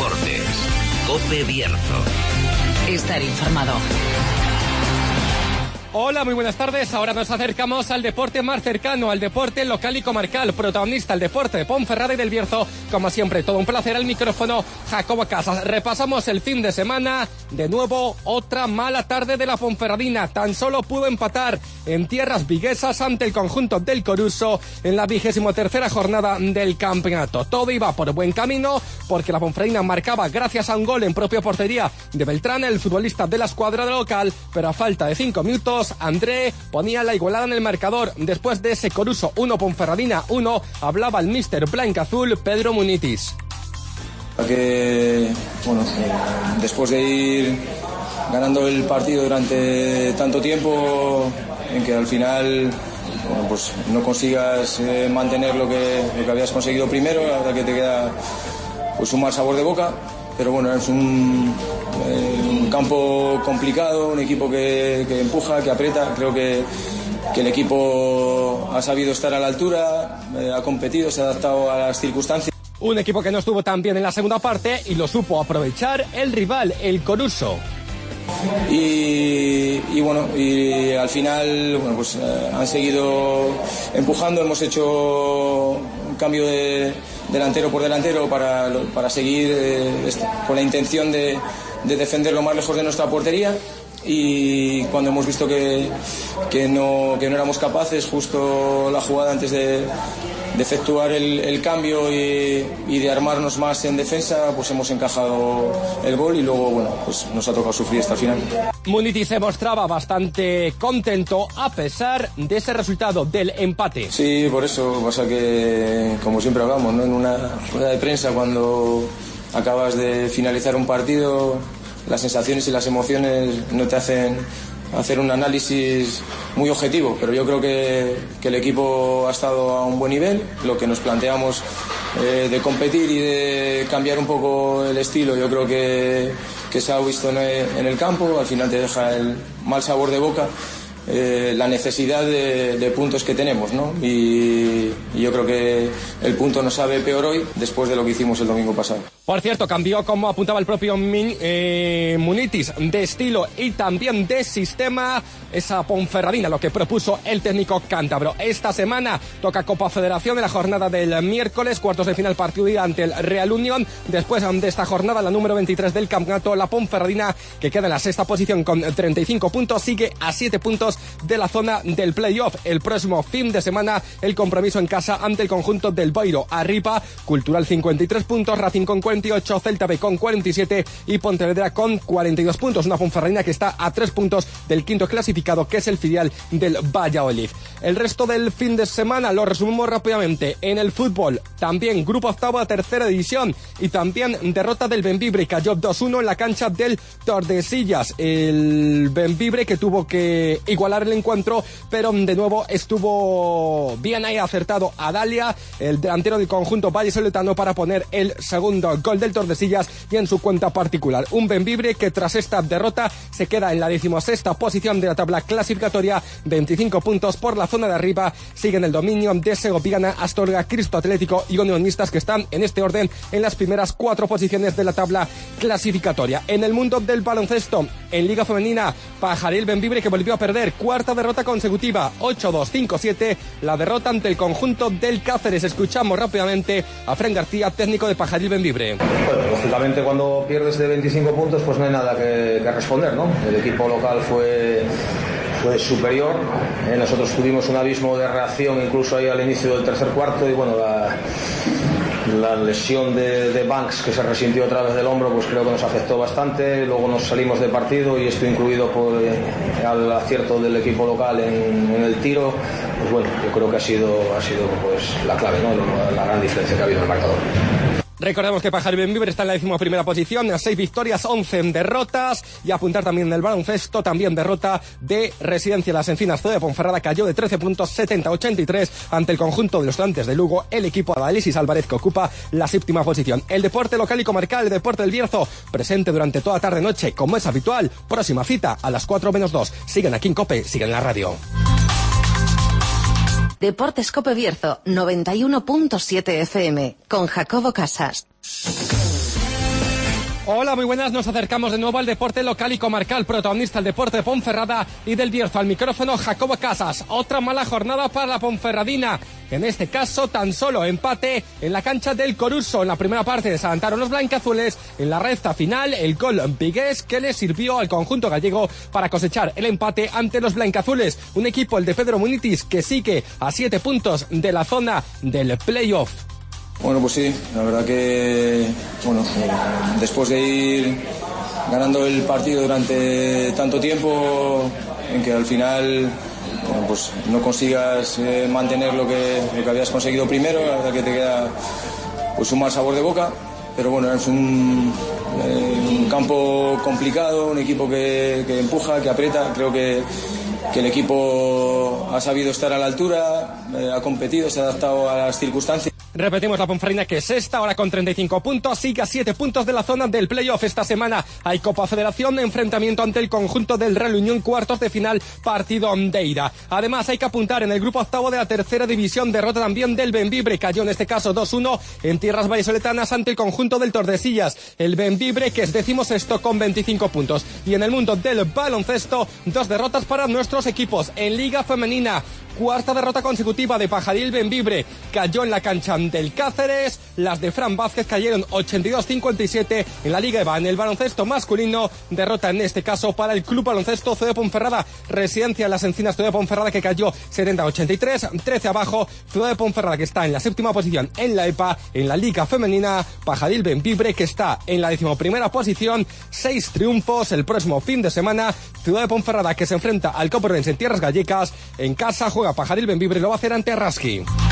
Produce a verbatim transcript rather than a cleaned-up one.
Deportes. COPE Bierzo. Estar informado. Hola, muy buenas tardes. Ahora nos acercamos al deporte más cercano, al deporte local y comarcal. Protagonista el deporte de Ponferrada y del Bierzo. Como siempre, todo un placer al micrófono, Jacobo Casas. Repasamos el fin de semana. De nuevo, otra mala tarde de la Ponferradina. Tan solo pudo empatar en tierras viguesas ante el conjunto del Coruso en la vigésimo tercera jornada del campeonato. Todo iba por buen camino porque la Ponferradina marcaba gracias a un gol en propia portería de Beltrán, el futbolista de la escuadra local, pero a falta de cinco minutos André ponía la igualada en el marcador. Después de ese Coruso uno, Ponferradina uno, hablaba el míster Blanca-Azul, Pedro Munitis. Que, bueno, eh, después de ir ganando el partido durante tanto tiempo, en que al final, bueno, pues no consigas eh, mantener lo que, lo que habías conseguido primero, la verdad que te queda pues un mal sabor de boca. Pero bueno, es un, eh, un campo complicado, un equipo que, que empuja, que aprieta. Creo que, que el equipo ha sabido estar a la altura, eh, ha competido, se ha adaptado a las circunstancias. Un equipo que no estuvo tan bien en la segunda parte y lo supo aprovechar el rival, el Coruso. Y, y bueno, y al final bueno, pues, eh, han seguido empujando, hemos hecho un cambio de delantero por delantero para, para seguir eh, este, con la intención de, de defender lo más lejos de nuestra portería. Y cuando hemos visto que, que, no, que no éramos capaces, justo la jugada antes de, de efectuar el, el cambio y, y de armarnos más en defensa, pues hemos encajado el gol y luego bueno, pues nos ha tocado sufrir hasta el final. Muniti se mostraba bastante contento a pesar de ese resultado del empate. Sí, por eso pasa que, como siempre hablamos, ¿no? En una rueda de prensa, cuando acabas de finalizar un partido, las sensaciones y las emociones no te hacen hacer un análisis muy objetivo, pero yo creo que, que el equipo ha estado a un buen nivel. Lo que nos planteamos eh, de competir y de cambiar un poco el estilo, yo creo que, que se ha visto en el, en el campo. Al final te deja el mal sabor de boca, eh, la necesidad de, de puntos que tenemos, ¿no? Y, y yo creo que el punto nos sabe peor hoy después de lo que hicimos el domingo pasado. Por cierto, cambió, como apuntaba el propio Min, eh, Munitis, de estilo y también de sistema esa Ponferradina, lo que propuso el técnico cántabro. Esta semana toca Copa Federación en la jornada del miércoles, cuartos de final partido ante el Real Unión. Después de esta jornada, la número veintitrés del campeonato, la Ponferradina, que queda en la sexta posición con treinta y cinco puntos, sigue a siete puntos de la zona del playoff. El próximo fin de semana, el compromiso en casa ante el conjunto del Boiro. Arriba, Cultural cincuenta y tres puntos, Racing con cuarenta y ocho, Celta B con cuarenta y siete y Pontevedra con cuarenta y dos puntos. Una Ponferradina que está a tres puntos del quinto clasificado, que es el filial del Valladolid. El resto del fin de semana lo resumimos rápidamente. En el fútbol, también grupo octavo a tercera división y también derrota del Bembibre, cayó dos uno en la cancha del Tordesillas. El Bembibre que tuvo que igualar el encuentro, pero de nuevo estuvo bien ahí acertado a Dalia, el delantero del conjunto vallisoletano, para poner el segundo gol del Tordesillas y en su cuenta particular. Un Bembibre que tras esta derrota se queda en la decimosexta posición de la tabla clasificatoria, veinticinco puntos por la zona de arriba. Siguen el dominio de Segoviana, Astorga, Cristo Atlético y Unionistas, que están en este orden en las primeras cuatro posiciones de la tabla clasificatoria. En el mundo del baloncesto, en Liga Femenina, Pajaril Bembibre que volvió a perder, cuarta derrota consecutiva, ocho dos, cinco siete, la derrota ante el conjunto del Cáceres. Escuchamos rápidamente a Fran García, técnico de Pajaril Bembibre. Bueno, lógicamente cuando pierdes de veinticinco puntos pues no hay nada que, que responder, ¿no? El equipo local fue, fue superior, eh, nosotros tuvimos un abismo de reacción incluso ahí al inicio del tercer cuarto y bueno, la, la lesión de, de Banks, que se resintió otra vez del hombro, pues creo que nos afectó bastante. Luego nos salimos de partido y esto incluido por eh, al acierto del equipo local en, en el tiro, pues bueno, yo creo que ha sido, ha sido pues la clave, ¿no? La, la gran diferencia que ha habido en el marcador. Recordemos que Pajaril Bembibre está en la decimoprimera posición, seis victorias, once derrotas, y apuntar también en el baloncesto, también derrota de Residencia Las Encinas. C de Ponferrada cayó de trece puntos, setenta a ochenta y tres ante el conjunto de los Estudiantes de Lugo, el equipo de Alexis Álvarez, que ocupa la séptima posición. El deporte local y comarcal, el deporte del Bierzo, presente durante toda tarde-noche, como es habitual. Próxima cita a las cuatro menos dos. Siguen aquí en COPE, siguen en la radio. Deportes COPE Bierzo, noventa y uno punto siete F M, con Jacobo Casas. Hola, muy buenas, nos acercamos de nuevo al deporte local y comarcal, protagonista el deporte de Ponferrada y del Bierzo. Al micrófono Jacobo Casas. Otra mala jornada para la Ponferradina, en este caso tan solo empate en la cancha del Coruso. En la primera parte desadelantaron los blancazules, en la recta final el gol vigués que le sirvió al conjunto gallego para cosechar el empate ante los blancazules. Un equipo, el de Pedro Munitis, que sigue a siete puntos de la zona del playoff. Bueno, pues sí, la verdad que bueno, después de ir ganando el partido durante tanto tiempo, en que al final bueno, pues no consigas eh, mantener lo que, lo que habías conseguido primero, la verdad que te queda pues un mal sabor de boca, pero bueno, es un, eh, un campo complicado, un equipo que, que empuja, que aprieta. Creo que, que el equipo ha sabido estar a la altura, eh, ha competido, se ha adaptado a las circunstancias. Repetimos, la Ponferradina, que es esta, ahora con treinta y cinco puntos, sigue a siete puntos de la zona del playoff. Esta semana hay Copa Federación, enfrentamiento ante el conjunto del Real Unión, cuartos de final, partido de ida. Además, hay que apuntar en el grupo octavo de la tercera división, derrota también del Bembibre, cayó en este caso dos uno en tierras vallisoletanas ante el conjunto del Tordesillas. El Bembibre, que es decimosexto con veinticinco puntos. Y en el mundo del baloncesto, dos derrotas para nuestros equipos. En Liga Femenina, cuarta derrota consecutiva de Pajaril Bembibre, cayó en la cancha del Cáceres. Las de Fran Vázquez cayeron ochenta y dos cincuenta y siete en la Liga EVA. En el baloncesto masculino, derrota en este caso para el Club Baloncesto Ciudad de Ponferrada, residencia en las Encinas Ciudad de Ponferrada, que cayó setenta a ochenta y tres, trece abajo. Ciudad de Ponferrada, que está en la séptima posición en la E P A. En la Liga Femenina, Pajaril Bembibre, que está en la decimoprimera posición, seis triunfos. El próximo fin de semana, Ciudad de Ponferrada, que se enfrenta al Copordense en tierras gallecas, en casa juega Pajaril Bembibre, lo va a hacer ante Raski.